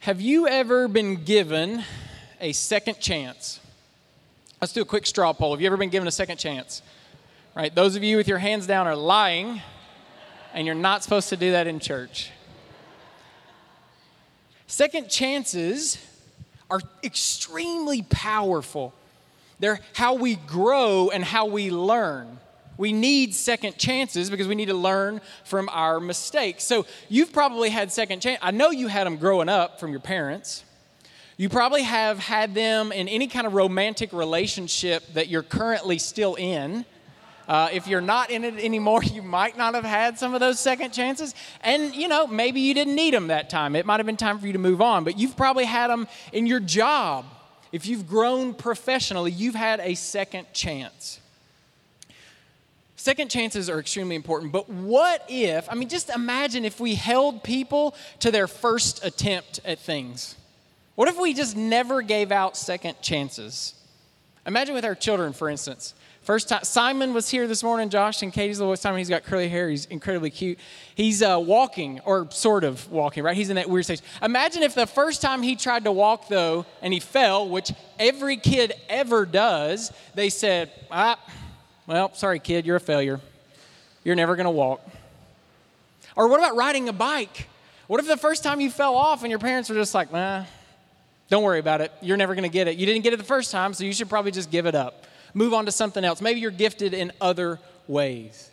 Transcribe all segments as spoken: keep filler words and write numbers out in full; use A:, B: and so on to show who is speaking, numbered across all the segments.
A: Have you ever been given a second chance? Let's do a quick straw poll. Have you ever been given a second chance? Right? Those of you with your hands down are lying, and you're not supposed to do that in church. Second chances are extremely powerful. They're how we grow and how we learn. We need second chances because we need to learn from our mistakes. So you've probably had second chance. I know you had them growing up from your parents. You probably have had them in any kind of romantic relationship that you're currently still in. Uh, if you're not in it anymore, you might not have had some of those second chances. And, you know, maybe you didn't need them that time. It might have been time for you to move on. But you've probably had them in your job. If you've grown professionally, you've had a second chance. Second chances are extremely important, but what if, I mean, just imagine if we held people to their first attempt at things. What if we just never gave out second chances? Imagine with our children, for instance. First time, Simon was here this morning, Josh, and Katie's little Simon, he's got curly hair, he's incredibly cute. He's uh, walking, or sort of walking, right? He's in that weird stage. Imagine if the first time he tried to walk, though, and he fell, which every kid ever does, they said, ah, well, sorry, kid, you're a failure. You're never going to walk. Or what about riding a bike? What if the first time you fell off and your parents were just like, nah, don't worry about it. You're never going to get it. You didn't get it the first time, so you should probably just give it up. Move on to something else. Maybe you're gifted in other ways.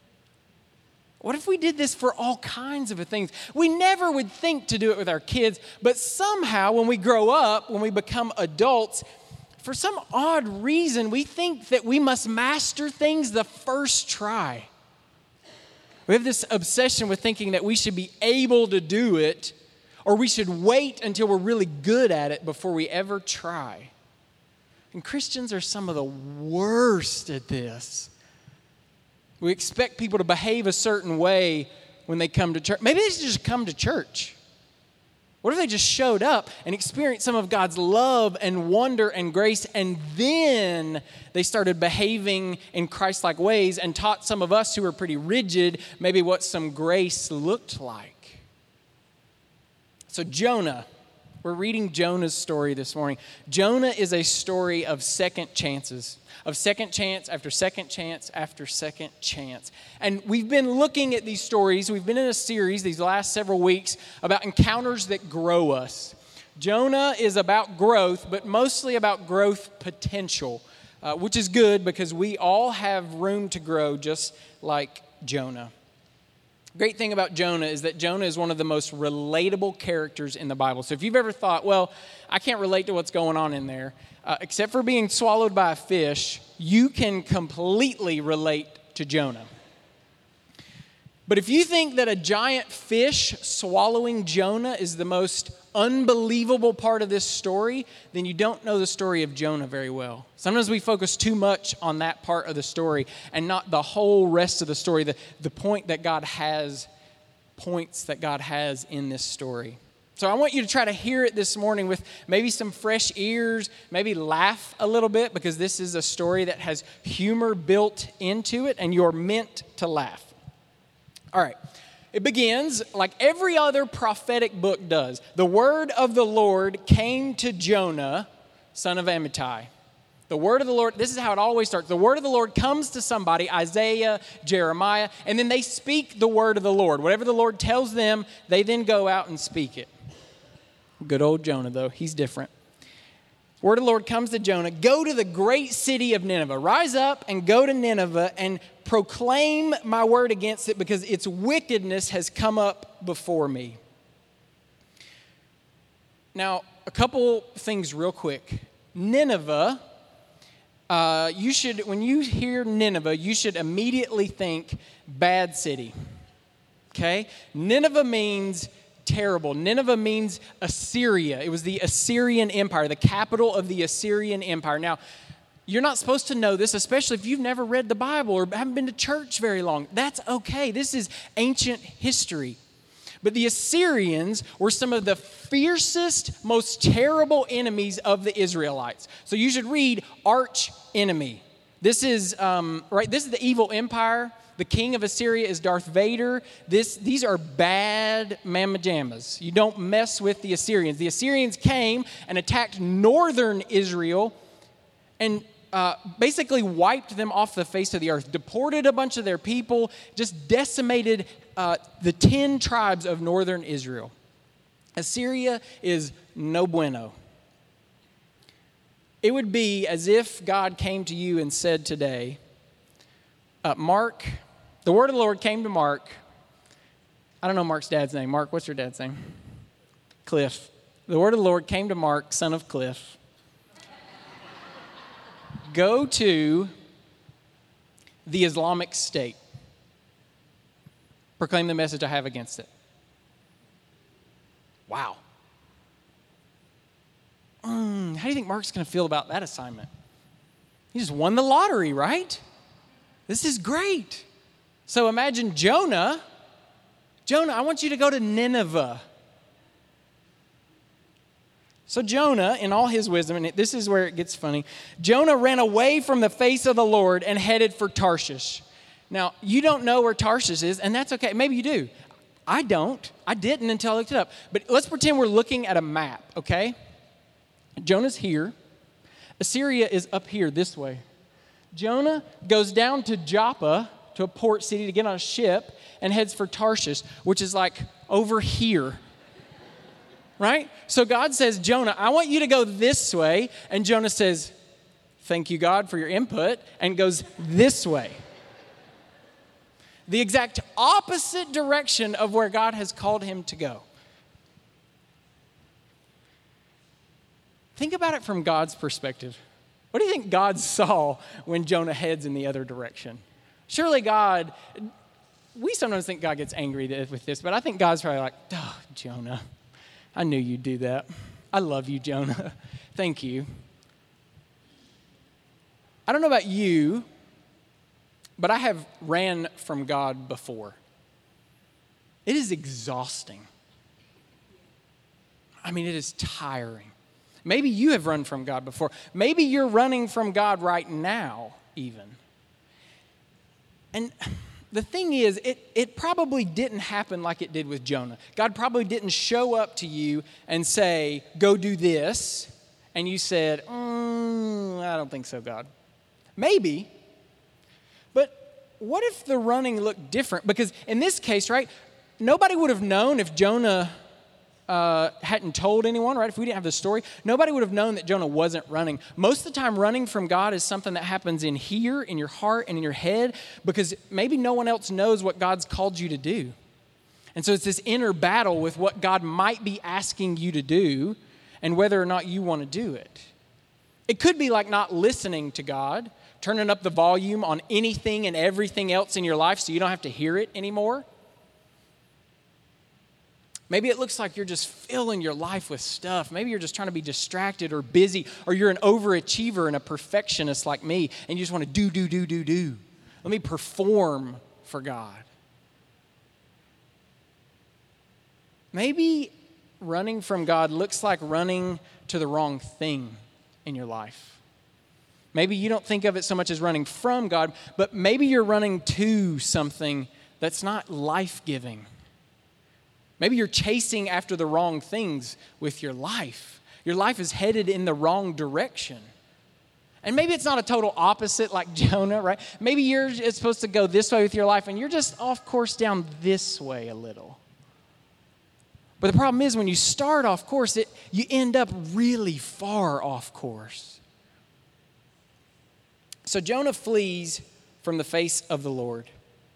A: What if we did this for all kinds of things? We never would think to do it with our kids, but somehow when we grow up, when we become adults, for some odd reason, we think that we must master things the first try. We have this obsession with thinking that we should be able to do it, or we should wait until we're really good at it before we ever try. And Christians are some of the worst at this. We expect people to behave a certain way when they come to church. Maybe they should just come to church. What if they just showed up and experienced some of God's love and wonder and grace, and then they started behaving in Christ-like ways and taught some of us who are pretty rigid maybe what some grace looked like? So Jonah, we're reading Jonah's story this morning. Jonah is a story of second chances, of second chance after second chance after second chance. And we've been looking at these stories. We've been in a series these last several weeks about encounters that grow us. Jonah is about growth, but mostly about growth potential, uh, which is good because we all have room to grow just like Jonah. Great thing about Jonah is that Jonah is one of the most relatable characters in the Bible. So if you've ever thought, well, I can't relate to what's going on in there, uh, except for being swallowed by a fish, you can completely relate to Jonah. But if you think that a giant fish swallowing Jonah is the most unbelievable part of this story, then you don't know the story of Jonah very well. Sometimes we focus too much on that part of the story and not the whole rest of the story, the, the point that God has, points that God has in this story. So I want you to try to hear it this morning with maybe some fresh ears, maybe laugh a little bit, because this is a story that has humor built into it and you're meant to laugh. All right. It begins like every other prophetic book does. The word of the Lord came to Jonah, son of Amittai. The word of the Lord, this is how it always starts. The word of the Lord comes to somebody, Isaiah, Jeremiah, and then they speak the word of the Lord. Whatever the Lord tells them, they then go out and speak it. Good old Jonah, though. He's different. Word of the Lord comes to Jonah. Go to the great city of Nineveh. Rise up and go to Nineveh and proclaim my word against it, because its wickedness has come up before me. Now, a couple things real quick. Nineveh, uh, you should, when you hear Nineveh, you should immediately think bad city. Okay? Nineveh means terrible. Nineveh means Assyria. It was the Assyrian Empire, the capital of the Assyrian Empire. Now, you're not supposed to know this, especially if you've never read the Bible or haven't been to church very long. That's okay. This is ancient history. But the Assyrians were some of the fiercest, most terrible enemies of the Israelites. So you should read arch enemy. This is um, right. This is the evil empire The king of Assyria is Darth Vader. This, these are bad mamma jammas. You don't mess with the Assyrians. The Assyrians came and attacked northern Israel and uh, basically wiped them off the face of the earth, deported a bunch of their people, just decimated uh, the ten tribes of northern Israel. Assyria is no bueno. It would be as if God came to you and said today, uh, Mark, the word of the Lord came to Mark. I don't know Mark's dad's name. Mark, what's your dad's name? Cliff. The word of the Lord came to Mark, son of Cliff. Go to the Islamic State. Proclaim the message I have against it. Wow. Mm, how do you think Mark's going to feel about that assignment? He just won the lottery, right? This is great. So imagine Jonah. Jonah, I want you to go to Nineveh. So Jonah, in all his wisdom, and this is where it gets funny, Jonah ran away from the face of the Lord and headed for Tarshish. Now, you don't know where Tarshish is, and that's okay. Maybe you do. I don't. I didn't until I looked it up. But let's pretend we're looking at a map, okay? Jonah's here. Assyria is up here this way. Jonah goes down to Joppa, to a port city, to get on a ship and heads for Tarshish, which is like over here. Right? So God says, Jonah, I want you to go this way. And Jonah says, thank you, God, for your input, and goes this way. The exact opposite direction of where God has called him to go. Think about it from God's perspective. What do you think God saw when Jonah heads in the other direction? Surely God, we sometimes think God gets angry with this, but I think God's probably like, oh, Jonah, I knew you'd do that. I love you, Jonah. Thank you. I don't know about you, but I have ran from God before. It is exhausting. I mean, it is tiring. Maybe you have run from God before. Maybe you're running from God right now, even. And the thing is, it, it probably didn't happen like it did with Jonah. God probably didn't show up to you and say, go do this. And you said, mm, I don't think so, God. Maybe. But what if the running looked different? Because in this case, right, nobody would have known if Jonah uh, hadn't told anyone, right? If we didn't have the story, nobody would have known that Jonah wasn't running. Most of the time, running from God is something that happens in here, in your heart, and in your head, because maybe no one else knows what God's called you to do. And so it's this inner battle with what God might be asking you to do and whether or not you want to do it. It could be like not listening to God, turning up the volume on anything and everything else in your life so you don't have to hear it anymore. Maybe it looks like you're just filling your life with stuff. Maybe you're just trying to be distracted or busy, or you're an overachiever and a perfectionist like me, and you just want to do, do, do, do, do. Let me perform for God. Maybe running from God looks like running to the wrong thing in your life. Maybe you don't think of it so much as running from God, but maybe you're running to something that's not life-giving. Maybe you're chasing after the wrong things with your life. Your life is headed in the wrong direction. And maybe it's not a total opposite like Jonah, right? Maybe you're supposed to go this way with your life and you're just off course down this way a little. But the problem is when you start off course, it, you end up really far off course. So Jonah flees from the face of the Lord.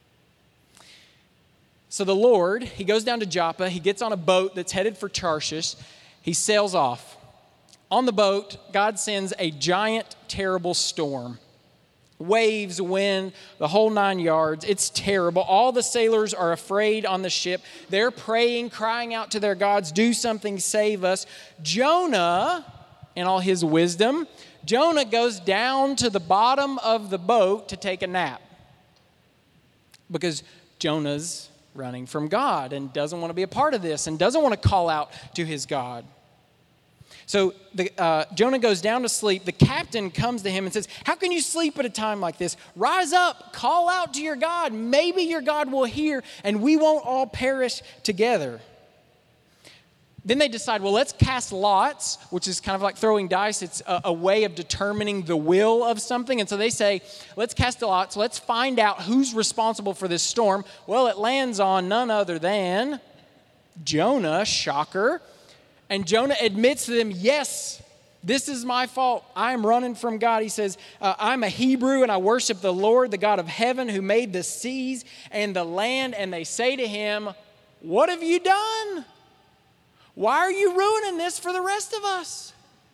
A: So the Lord, he goes down to Joppa. He gets on a boat that's headed for Tarshish. He sails off. On the boat, God sends a giant, terrible storm. Waves, wind, the whole nine yards. It's terrible. All the sailors are afraid on the ship. They're praying, crying out to their gods, do something, save us. Jonah, in all his wisdom, Jonah goes down to the bottom of the boat to take a nap. Because Jonah's running from God and doesn't want to be a part of this and doesn't want to call out to his God. So the, uh, Jonah goes down to sleep. The captain comes to him and says, how can you sleep at a time like this? Rise up, call out to your God. Maybe your God will hear and we won't all perish together. Then they decide, well, let's cast lots, which is kind of like throwing dice. It's a, a way of determining the will of something. And so they say, let's cast lots. Let's find out who's responsible for this storm. Well, it lands on none other than Jonah, shocker. And Jonah admits to them, yes, this is my fault. I'm running from God. He says, uh, I'm a Hebrew and I worship the Lord, the God of heaven who made the seas and the land. And they say to him, what have you done? Why are you ruining this for the rest of us?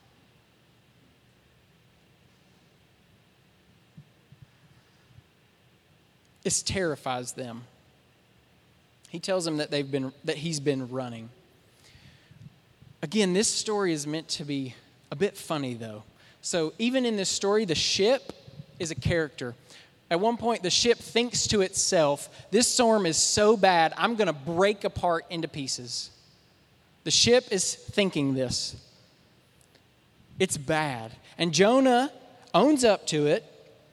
A: This terrifies them. He tells them that they've been that he's been running. Again, this story is meant to be a bit funny, though. So even in this story, the ship is a character. At one point, the ship thinks to itself, this storm is so bad, I'm going to break apart into pieces. The ship is thinking this. It's bad. And Jonah owns up to it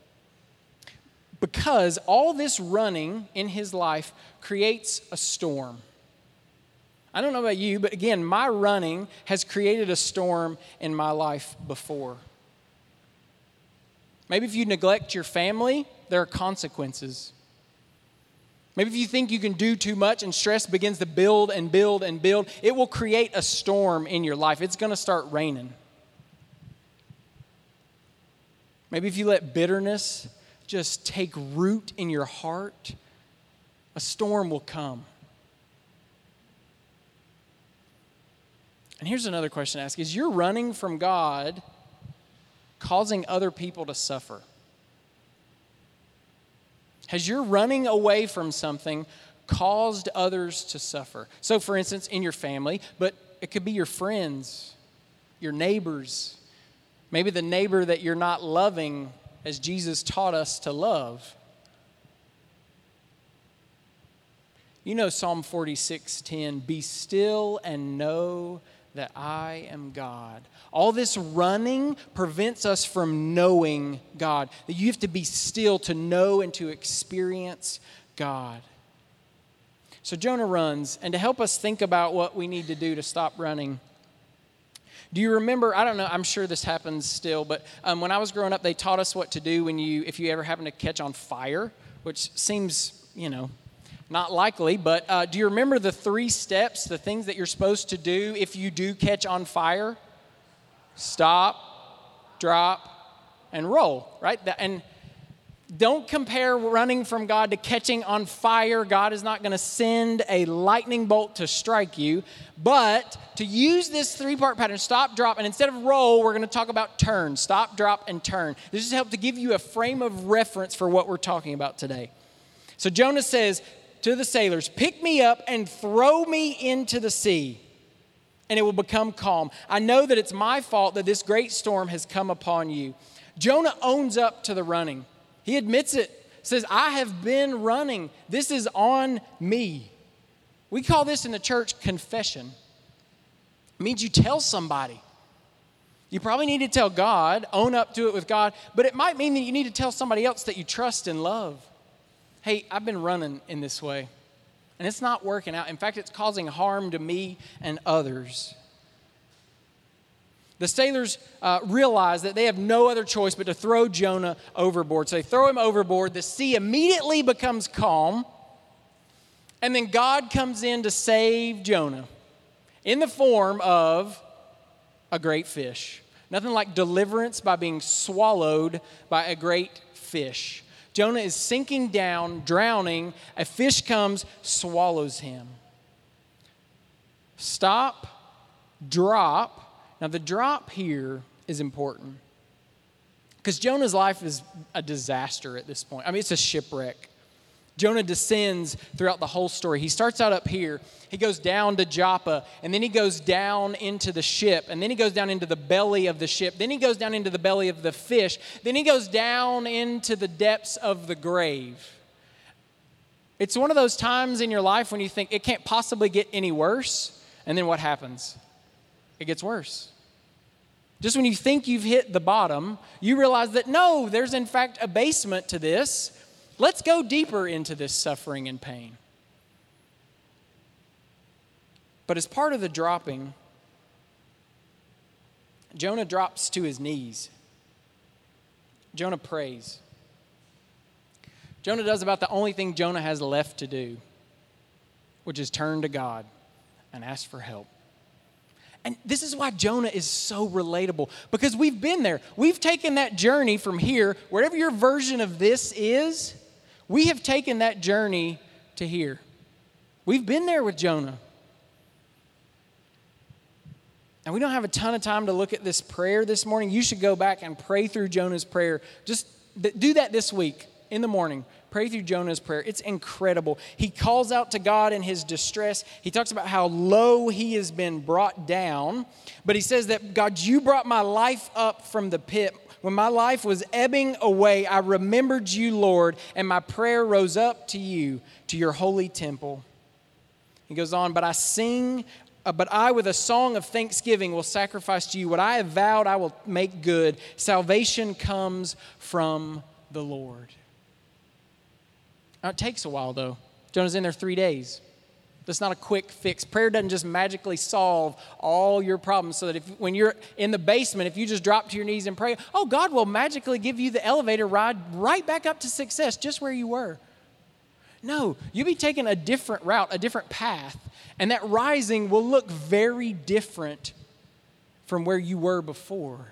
A: because all this running in his life creates a storm. I don't know about you, but again, my running has created a storm in my life before. Maybe if you neglect your family, there are consequences. Maybe if you think you can do too much and stress begins to build and build and build, it will create a storm in your life. It's going to start raining. Maybe if you let bitterness just take root in your heart, a storm will come. And here's another question to ask. Is your running from God causing other people to suffer? Has your running away from something caused others to suffer? So, for instance, in your family, but it could be your friends, your neighbors, maybe the neighbor that you're not loving as Jesus taught us to love. You know Psalm forty-six ten, be still and know that I am God. All this running prevents us from knowing God. That you have to be still to know and to experience God. So Jonah runs, and to help us think about what we need to do to stop running, do you remember, I don't know, I'm sure this happens still, but um, when I was growing up, they taught us what to do when you, if you ever happen to catch on fire, which seems, you know, not likely, but uh, do you remember the three steps, the things that you're supposed to do if you do catch on fire? Stop, drop, and roll, right? And don't compare running from God to catching on fire. God is not going to send a lightning bolt to strike you, but to use this three-part pattern, stop, drop, and instead of roll, we're going to talk about turn. Stop, drop, and turn. This is help to give you a frame of reference for what we're talking about today. So Jonah says to the sailors, pick me up and throw me into the sea, and it will become calm. I know that it's my fault that this great storm has come upon you. Jonah owns up to the running. He admits it, says, I have been running. This is on me. We call this in the church confession. It means you tell somebody. You probably need to tell God, own up to it with God, but it might mean that you need to tell somebody else that you trust and love. Hey, I've been running in this way, and it's not working out. In fact, it's causing harm to me and others. The sailors uh, realize that they have no other choice but to throw Jonah overboard. So they throw him overboard. The sea immediately becomes calm, and then God comes in to save Jonah in the form of a great fish. Nothing like deliverance by being swallowed by a great fish. Jonah is sinking down, drowning. A fish comes, swallows him. Stop, drop. Now, the drop here is important because Jonah's life is a disaster at this point. I mean, it's a shipwreck. Jonah descends throughout the whole story. He starts out up here. He goes down to Joppa, and then he goes down into the ship, and then he goes down into the belly of the ship. Then he goes down into the belly of the fish. Then he goes down into the depths of the grave. It's one of those times in your life when you think it can't possibly get any worse, and then what happens? It gets worse. Just when you think you've hit the bottom, you realize that no, there's in fact a basement to this. Let's go deeper into this suffering and pain. But as part of the dropping, Jonah drops to his knees. Jonah prays. Jonah does about the only thing Jonah has left to do, which is turn to God and ask for help. And this is why Jonah is so relatable, because we've been there. We've taken that journey from here, wherever your version of this is, we have taken that journey to here. We've been there with Jonah. And we don't have a ton of time to look at this prayer this morning. You should go back and pray through Jonah's prayer. Just do that this week in the morning. Pray through Jonah's prayer. It's incredible. He calls out to God in his distress. He talks about how low he has been brought down. But he says that, God, you brought my life up from the pit. When my life was ebbing away, I remembered you, Lord, and my prayer rose up to you, to your holy temple. He goes on, but I sing, uh, but I with a song of thanksgiving will sacrifice to you. What I have vowed I will make good. Salvation comes from the Lord. Now, it takes a while, though. Jonah's in there three days. That's not a quick fix. Prayer doesn't just magically solve all your problems so that if when you're in the basement, if you just drop to your knees and pray, oh, God will magically give you the elevator ride right back up to success just where you were. No, you'll be taking a different route, a different path, and that rising will look very different from where you were before.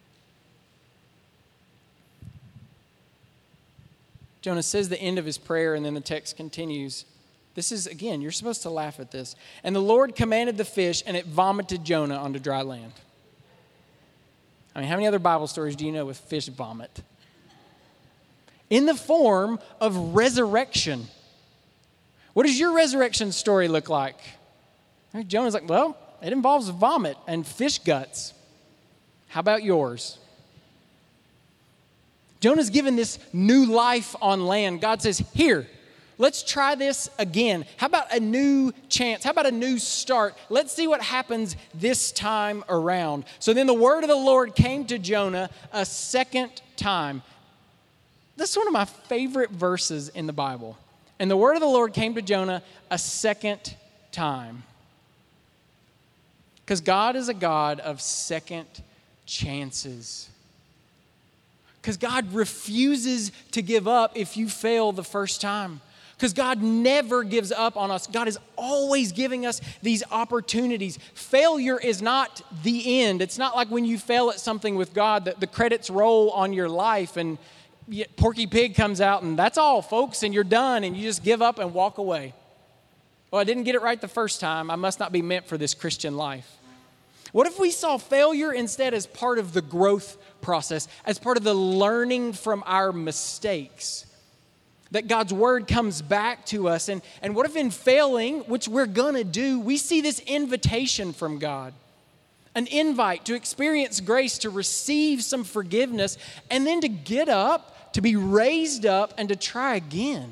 A: Jonah says the end of his prayer, and then the text continues. This is, again, you're supposed to laugh at this. And the Lord commanded the fish, and it vomited Jonah onto dry land. I mean, how many other Bible stories do you know with fish vomit? In the form of resurrection. What does your resurrection story look like? Jonah's like, well, it involves vomit and fish guts. How about yours? Jonah's given this new life on land. God says, here, let's try this again. How about a new chance? How about a new start? Let's see what happens this time around. So then the word of the Lord came to Jonah a second time. This is one of my favorite verses in the Bible. And the word of the Lord came to Jonah a second time. Because God is a God of second chances. Because God refuses to give up if you fail the first time. Because God never gives up on us. God is always giving us these opportunities. Failure is not the end. It's not like when you fail at something with God that the credits roll on your life and Porky Pig comes out and that's all, folks, and you're done and you just give up and walk away. Well, I didn't get it right the first time. I must not be meant for this Christian life. What if we saw failure instead as part of the growth process, as part of the learning from our mistakes? That God's word comes back to us. And, and what if in failing, which we're going to do, we see this invitation from God? An invite to experience grace, to receive some forgiveness, and then to get up, to be raised up, and to try again.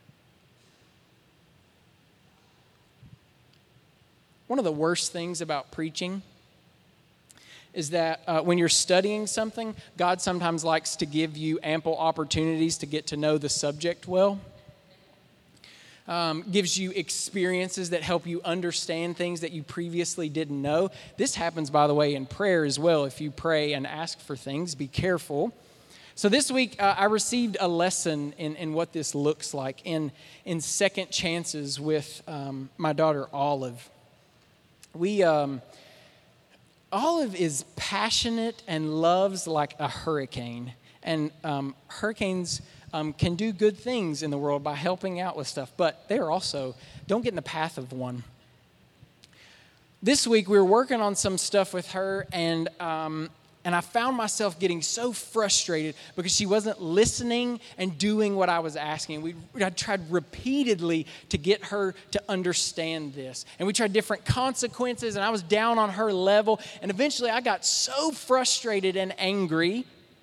A: One of the worst things about preaching is that uh, when you're studying something, God sometimes likes to give you ample opportunities to get to know the subject well. Um, gives you experiences that help you understand things that you previously didn't know. This happens, by the way, in prayer as well. If you pray and ask for things, be careful. So this week, uh, I received a lesson in, in what this looks like in, in second chances with um, my daughter, Olive. We... Um, Olive is passionate and loves like a hurricane. And um, hurricanes um, can do good things in the world by helping out with stuff, but they're also, don't get in the path of one. This week, we were working on some stuff with her, and um, and I found myself getting so frustrated because she wasn't listening and doing what I was asking. We I tried repeatedly to get her to understand this. And we tried different consequences, and I was down on her level. And eventually I got so frustrated and angry,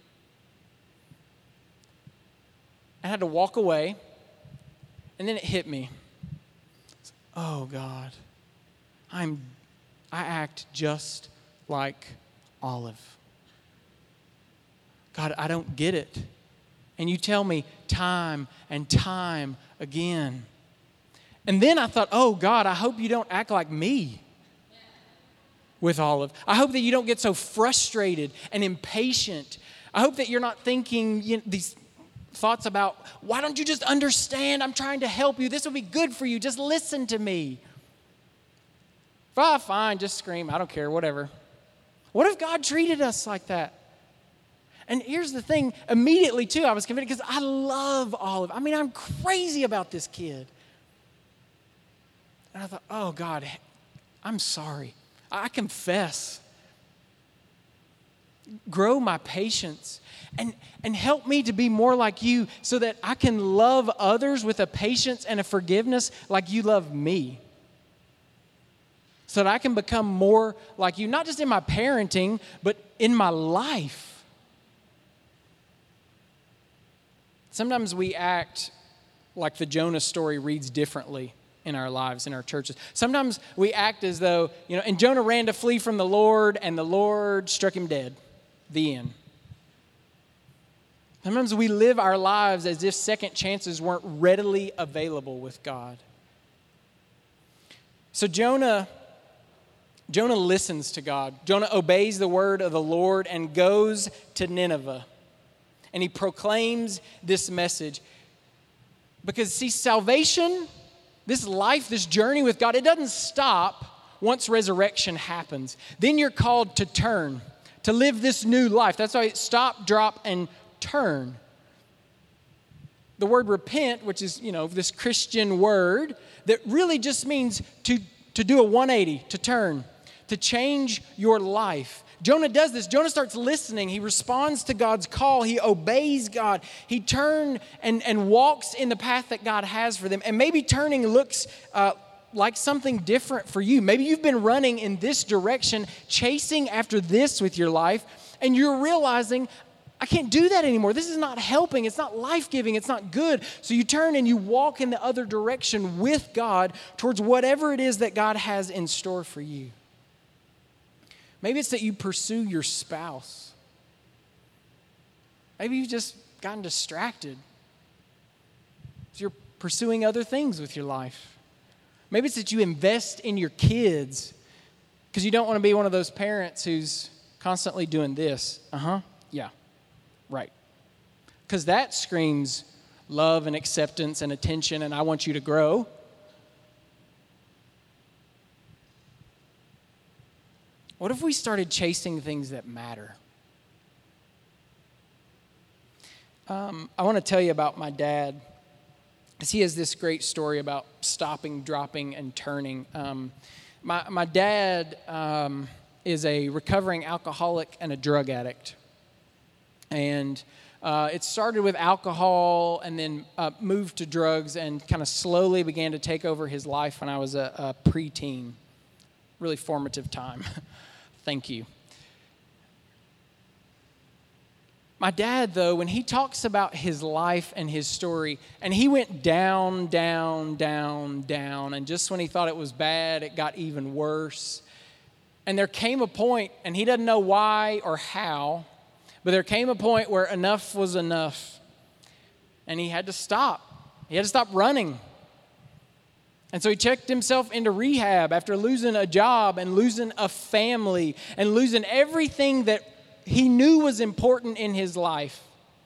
A: I had to walk away. And then it hit me. Oh, God, I'm, I act just like Olive. God, I don't get it. And you tell me time and time again. And then I thought, oh God, I hope you don't act like me with Olive. I hope that you don't get so frustrated and impatient. I hope that you're not thinking you know, these thoughts about, why don't you just understand? I'm trying to help you. This will be good for you. Just listen to me. Ah, fine, just scream. I don't care, whatever. What if God treated us like that? And here's the thing, immediately too, I was convicted because I love Olive. I mean, I'm crazy about this kid. And I thought, oh God, I'm sorry. I confess. Grow my patience and, and help me to be more like you so that I can love others with a patience and a forgiveness like you love me. So that I can become more like you, not just in my parenting, but in my life. Sometimes we act like the Jonah story reads differently in our lives, in our churches. Sometimes we act as though, you know, and Jonah ran to flee from the Lord, and the Lord struck him dead. The end. Sometimes we live our lives as if second chances weren't readily available with God. So Jonah, Jonah listens to God. Jonah obeys the word of the Lord and goes to Nineveh. And he proclaims this message. Because, see, salvation, this life, this journey with God, it doesn't stop once resurrection happens. Then you're called to turn, to live this new life. That's why it's stop, drop, and turn. The word repent, which is, you know, this Christian word that really just means to, to do a one eighty, to turn, to change your life. Jonah does this. Jonah starts listening. He responds to God's call. He obeys God. He turns and, and walks in the path that God has for them. And maybe turning looks uh, like something different for you. Maybe you've been running in this direction, chasing after this with your life, and you're realizing, I can't do that anymore. This is not helping. It's not life-giving. It's not good. So you turn and you walk in the other direction with God towards whatever it is that God has in store for you. Maybe it's that you pursue your spouse. Maybe you've just gotten distracted. So you're pursuing other things with your life. Maybe it's that you invest in your kids because you don't want to be one of those parents who's constantly doing this. Uh-huh, yeah, right. Because that screams love and acceptance and attention and I want you to grow. What if we started chasing things that matter? Um, I want to tell you about my dad, because he has this great story about stopping, dropping, and turning. Um, my, my dad um, is a recovering alcoholic and a drug addict. And uh, it started with alcohol and then uh, moved to drugs and kind of slowly began to take over his life when I was a, a preteen. Really formative time. Thank you. My dad, though, when he talks about his life and his story, and he went down, down, down, down, and just when he thought it was bad, it got even worse. And there came a point, and he doesn't know why or how, but there came a point where enough was enough, and he had to stop. He had to stop running. And so he checked himself into rehab after losing a job and losing a family and losing everything that he knew was important in his life.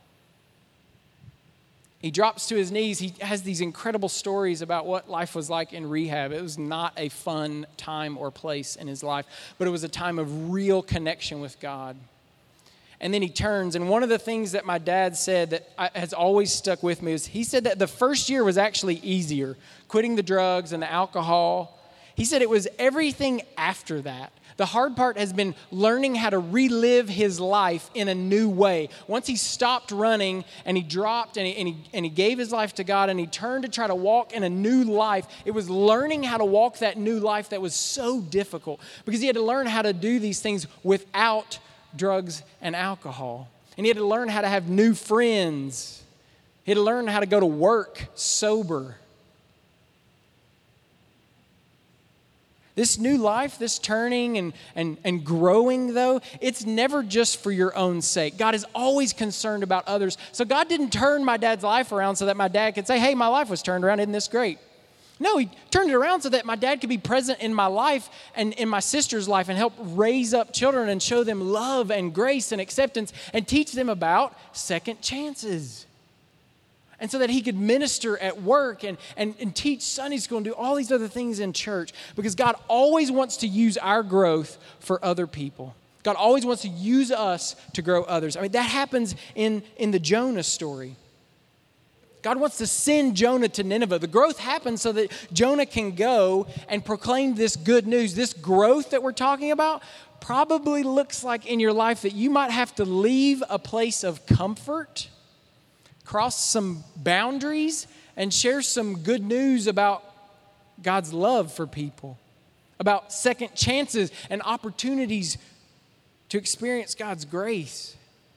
A: He drops to his knees. He has these incredible stories about what life was like in rehab. It was not a fun time or place in his life, but it was a time of real connection with God. And then he turns, and one of the things that my dad said that I, has always stuck with me is he said that the first year was actually easier, quitting the drugs and the alcohol. He said it was everything after that. The hard part has been learning how to relive his life in a new way. Once he stopped running and he dropped and he, and he, and he gave his life to God and he turned to try to walk in a new life, it was learning how to walk that new life that was so difficult because he had to learn how to do these things without drugs and alcohol. And he had to learn how to have new friends. He had to learn how to go to work sober. This new life, this turning and, and, and growing, though, it's never just for your own sake. God is always concerned about others. So God didn't turn my dad's life around so that my dad could say, hey, my life was turned around. Isn't this great? No, he turned it around so that my dad could be present in my life and in my sister's life and help raise up children and show them love and grace and acceptance and teach them about second chances. And so that he could minister at work and, and, and teach Sunday school and do all these other things in church. Because God always wants to use our growth for other people. God always wants to use us to grow others. I mean, that happens in, in the Jonah story. God wants to send Jonah to Nineveh. The growth happens so that Jonah can go and proclaim this good news. This growth that we're talking about probably looks like in your life that you might have to leave a place of comfort, cross some boundaries, and share some good news about God's love for people, about second chances and opportunities to experience God's grace.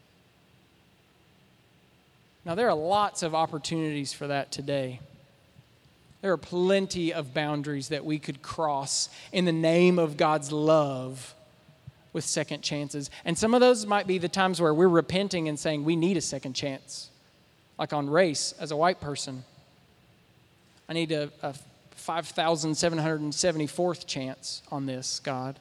A: Now, there are lots of opportunities for that today. There are plenty of boundaries that we could cross in the name of God's love with second chances. And some of those might be the times where we're repenting and saying we need a second chance. Like on race, as a white person, I need a, a five thousand seven hundred seventy-fourth chance on this, God.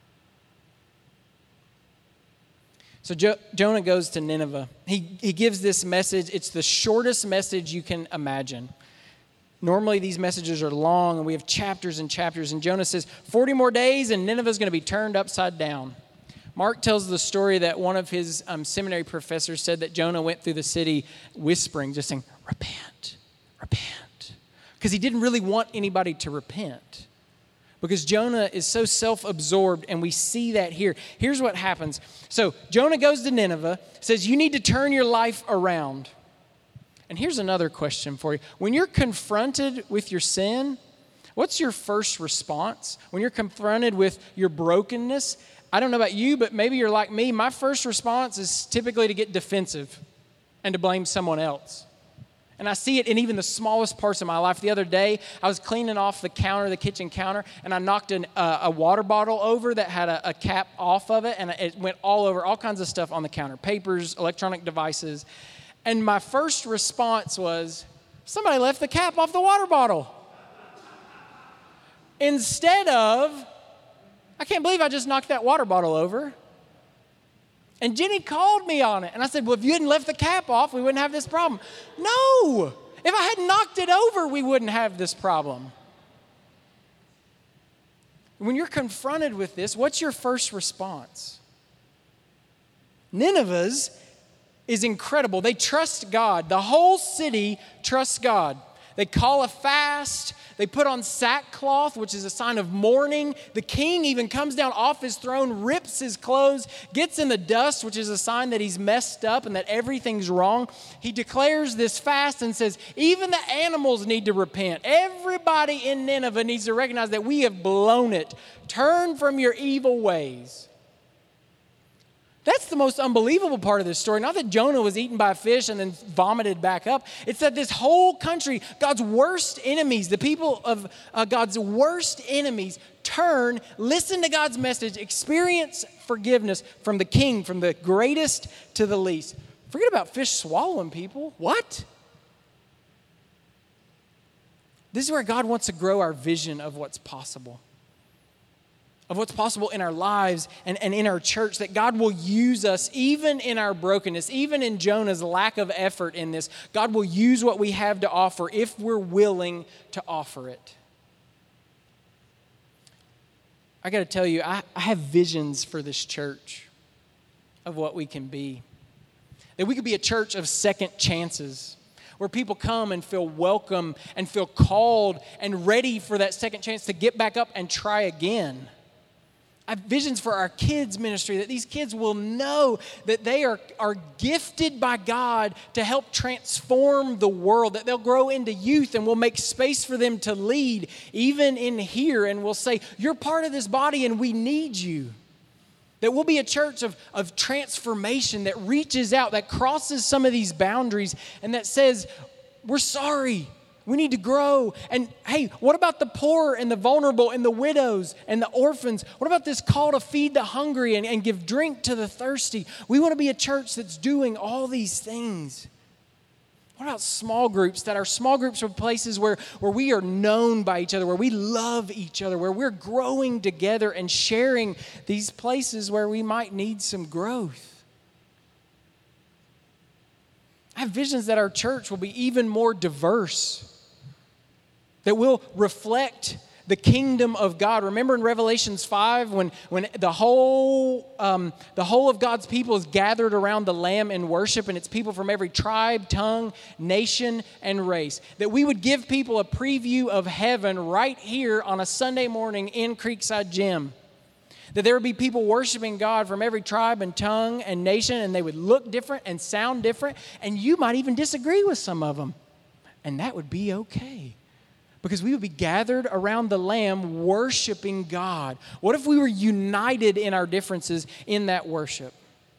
A: So jo- Jonah goes to Nineveh. He, he gives this message. It's the shortest message you can imagine. Normally these messages are long and we have chapters and chapters. And Jonah says, forty more days and Nineveh is going to be turned upside down. Mark tells the story that one of his um, seminary professors said that Jonah went through the city whispering, just saying, repent, repent. Because he didn't really want anybody to repent. Because Jonah is so self-absorbed, and we see that here. Here's what happens. So Jonah goes to Nineveh, says, you need to turn your life around. And here's another question for you. When you're confronted with your sin, what's your first response? When you're confronted with your brokenness, I don't know about you, but maybe you're like me. My first response is typically to get defensive and to blame someone else. And I see it in even the smallest parts of my life. The other day, I was cleaning off the counter, the kitchen counter, and I knocked an, uh, a water bottle over that had a, a cap off of it, and it went all over, all kinds of stuff on the counter, papers, electronic devices. And my first response was, somebody left the cap off the water bottle. Instead of, I can't believe I just knocked that water bottle over. And Jenny called me on it. And I said, well, if you hadn't left the cap off, we wouldn't have this problem. No. If I had knocked it over, we wouldn't have this problem. When you're confronted with this, what's your first response? Nineveh's is incredible. They trust God. The whole city trusts God. They call a fast. They put on sackcloth, which is a sign of mourning. The king even comes down off his throne, rips his clothes, gets in the dust, which is a sign that he's messed up and that everything's wrong. He declares this fast and says, even the animals need to repent. Everybody in Nineveh needs to recognize that we have blown it. Turn from your evil ways. That's the most unbelievable part of this story. Not that Jonah was eaten by a fish and then vomited back up. It's that this whole country, God's worst enemies, the people of uh, God's worst enemies, turn, listen to God's message, experience forgiveness from the king, from the greatest to the least. Forget about fish swallowing people. What? This is where God wants to grow our vision of what's possible. Of what's possible in our lives and, and in our church, that God will use us even in our brokenness, even in Jonah's lack of effort in this. God will use what we have to offer if we're willing to offer it. I got to tell you, I, I have visions for this church of what we can be. That we could be a church of second chances, where people come and feel welcome and feel called and ready for that second chance to get back up and try again. I have visions for our kids' ministry, that these kids will know that they are, are gifted by God to help transform the world, that they'll grow into youth and we'll make space for them to lead, even in here, and we'll say, you're part of this body and we need you. That we'll be a church of, of transformation that reaches out, that crosses some of these boundaries, and that says, we're sorry. We need to grow. And hey, what about the poor and the vulnerable and the widows and the orphans? What about this call to feed the hungry and, and give drink to the thirsty? We want to be a church that's doing all these things. What about small groups? That our small groups are places where, where we are known by each other, where we love each other, where we're growing together and sharing these places where we might need some growth. I have visions that our church will be even more diverse, that will reflect the kingdom of God. Remember in Revelations five, when, when the whole um, the whole of God's people is gathered around the Lamb in worship, and it's people from every tribe, tongue, nation, and race, that we would give people a preview of heaven right here on a Sunday morning in Creekside Gym. That there would be people worshiping God from every tribe and tongue and nation, and they would look different and sound different, and you might even disagree with some of them. And that would be okay, because we would be gathered around the Lamb worshiping God. What if we were united in our differences in that worship?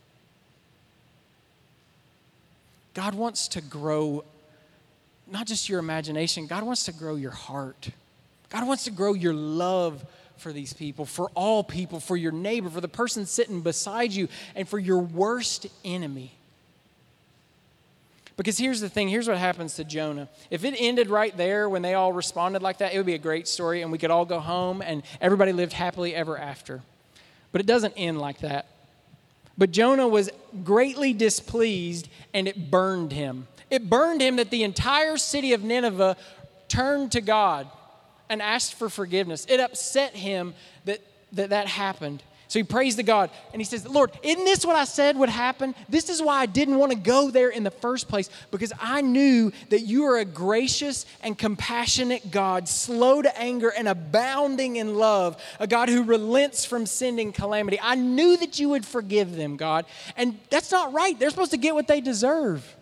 A: God wants to grow not just your imagination, God wants to grow your heart. God wants to grow your love for these people, for all people, for your neighbor, for the person sitting beside you, and for your worst enemy. Because here's the thing, here's what happens to Jonah. If it ended right there when they all responded like that, it would be a great story and we could all go home and everybody lived happily ever after. But it doesn't end like that. But Jonah was greatly displeased and it burned him. It burned him that the entire city of Nineveh turned to God and asked for forgiveness. It upset him that that, that happened. So he prays to God and he says, Lord, isn't this what I said would happen? This is why I didn't want to go there in the first place, because I knew that you are a gracious and compassionate God, slow to anger and abounding in love, a God who relents from sending calamity. I knew that you would forgive them, God. And that's not right. They're supposed to get what they deserve.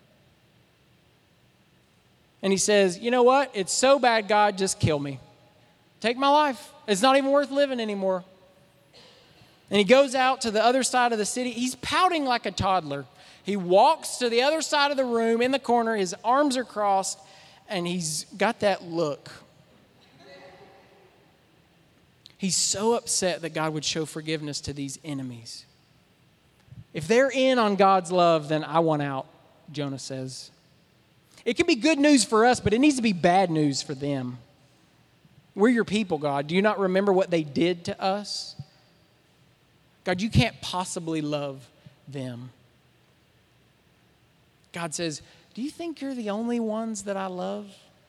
A: And he says, you know what? It's so bad, God, just kill me. Take my life. It's not even worth living anymore. And he goes out to the other side of the city. He's pouting like a toddler. He walks to the other side of the room in the corner. His arms are crossed, and he's got that look. He's so upset that God would show forgiveness to these enemies. If they're in on God's love, then I want out, Jonah says. It can be good news for us, but it needs to be bad news for them. We're your people, God. Do you not remember what they did to us? God, you can't possibly love them. God says, do you think you're the only ones that I love?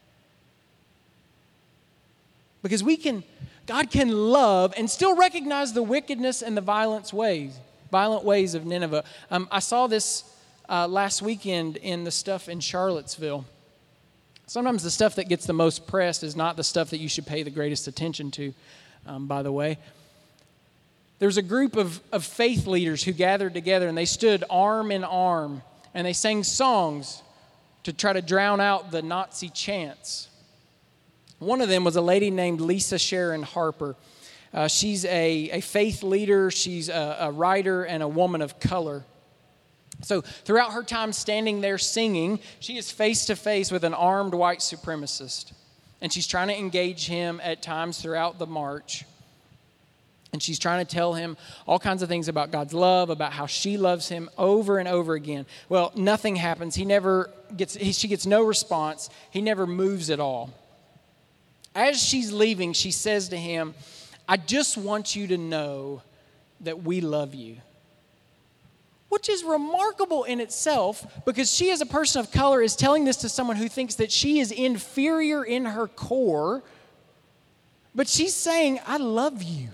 A: Because we can, God can love and still recognize the wickedness and the violence ways, violent ways of Nineveh. Um, I saw this uh, last weekend in the stuff in Charlottesville. Sometimes the stuff that gets the most press is not the stuff that you should pay the greatest attention to, um, by the way. There's a group of, of faith leaders who gathered together, and they stood arm in arm, and they sang songs to try to drown out the Nazi chants. One of them was a lady named Lisa Sharon Harper. Uh, she's a, a faith leader, she's a, a writer, and a woman of color. So throughout her time standing there singing, she is face to face with an armed white supremacist. And she's trying to engage him at times throughout the march. And she's trying to tell him all kinds of things about God's love, about how she loves him over and over again. Well, nothing happens. He never gets, he, she gets no response. He never moves at all. As she's leaving, she says to him, I just want you to know that we love you. Which is remarkable in itself, because she, as a person of color, is telling this to someone who thinks that she is inferior in her core. But she's saying, I love you.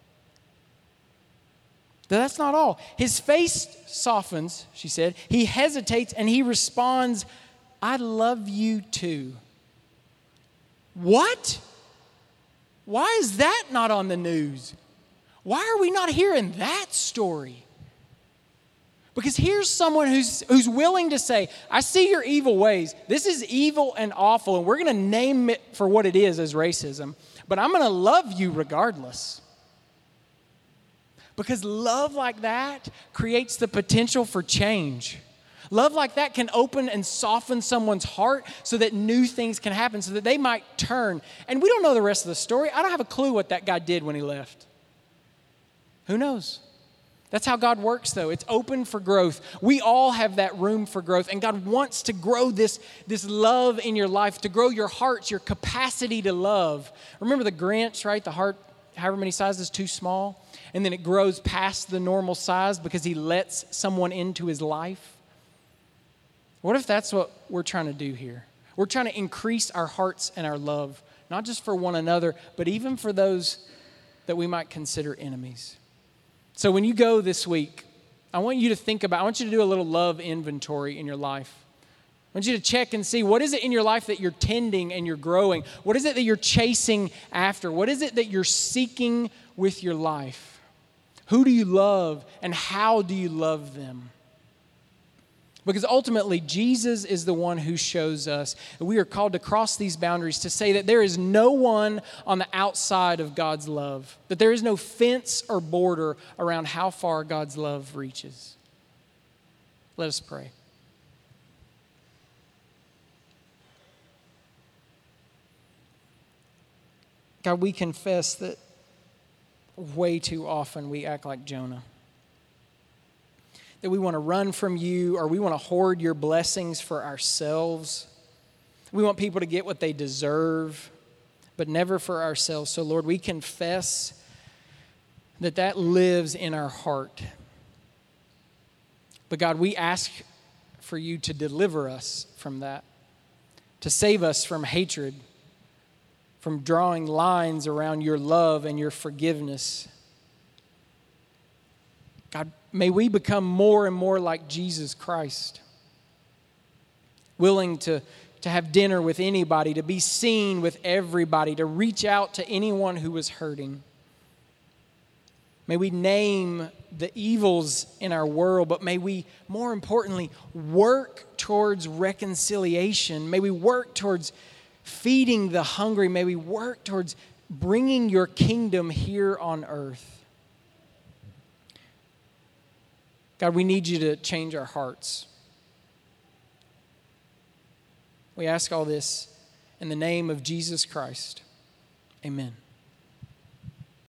A: But that's not all. His face softens, she said. He hesitates and he responds, I love you too. What? Why is that not on the news? Why are we not hearing that story? Because here's someone who's, who's willing to say, I see your evil ways. This is evil and awful, and we're going to name it for what it is as racism. But I'm going to love you regardless. Because love like that creates the potential for change. Love like that can open and soften someone's heart so that new things can happen, so that they might turn. And we don't know the rest of the story. I don't have a clue what that guy did when he left. Who knows? That's how God works, though. It's open for growth. We all have that room for growth, and God wants to grow this, this love in your life, to grow your hearts, your capacity to love. Remember the Grinch, right? The heart, however many sizes, is too small, and then it grows past the normal size because he lets someone into his life. What if that's what we're trying to do here? We're trying to increase our hearts and our love, not just for one another, but even for those that we might consider enemies. So when you go this week, I want you to think about, I want you to do a little love inventory in your life. I want you to check and see, what is it in your life that you're tending and you're growing? What is it that you're chasing after? What is it that you're seeking with your life? Who do you love and how do you love them? Because ultimately, Jesus is the one who shows us. We are called to cross these boundaries, to say that there is no one on the outside of God's love, that there is no fence or border around how far God's love reaches. Let us pray. God, we confess that way too often we act like Jonah. That we want to run from you, or we want to hoard your blessings for ourselves. We want people to get what they deserve, but never for ourselves. So Lord, we confess that that lives in our heart. But God, we ask for you to deliver us from that, to save us from hatred, from drawing lines around your love and your forgiveness. God, may we become more and more like Jesus Christ, willing to, to have dinner with anybody, to be seen with everybody, to reach out to anyone who is hurting. May we name the evils in our world, but may we, more importantly, work towards reconciliation. May we work towards feeding the hungry. May we work towards bringing your kingdom here on earth. God, we need you to change our hearts. We ask all this in the name of Jesus Christ. Amen.